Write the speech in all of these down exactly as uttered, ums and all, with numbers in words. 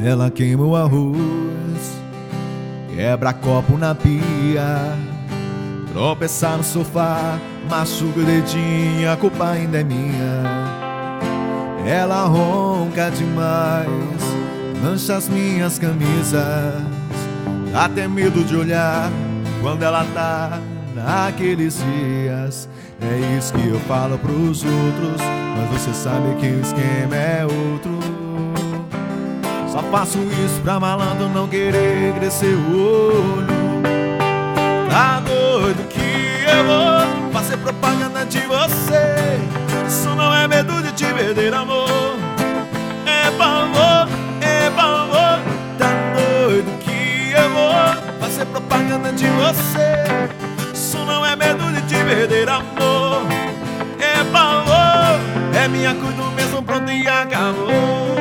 Ela queima o arroz, quebra copo na pia, tropeçar no sofá, machuca o dedinho, a culpa ainda é minha. Ela ronca demais, mancha as minhas camisas, dá até medo de olhar quando ela tá naqueles dias. É isso que eu falo pros outros, mas você sabe que o esquema é outro. Só faço isso pra malandro não querer crescer o olho. Tá doido que eu vou fazer propaganda de você? Isso não é medo de te perder, amor. É pavor, é pavor. Tá doido que eu vou fazer propaganda de você? Isso não é medo de te perder, amor. É pavor, é minha cuido mesmo, pronto e acabou.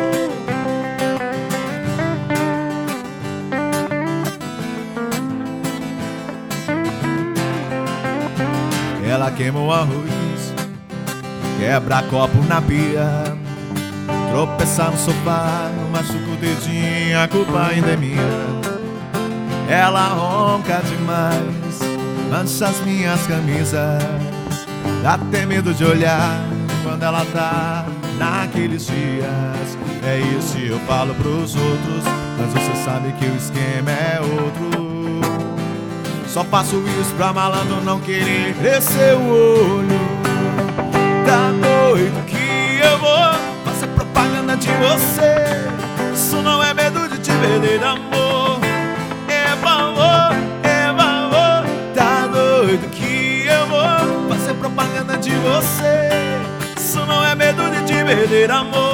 Ela queima o arroz, quebra copo na pia, tropeçar no sofá, machuca o dedinho, a culpa ainda é minha. Ela ronca demais, mancha as minhas camisas, dá até medo de olhar quando ela tá naqueles dias. É isso que eu falo pros outros, mas você sabe que o esquema é outro. Só faço isso pra malandro não querer crescer o olho. Tá doido que eu vou fazer propaganda de você? Isso não é medo de te perder, amor. É pavor, é pavor. Tá doido que eu vou fazer propaganda de você? Isso não é medo de te perder, amor.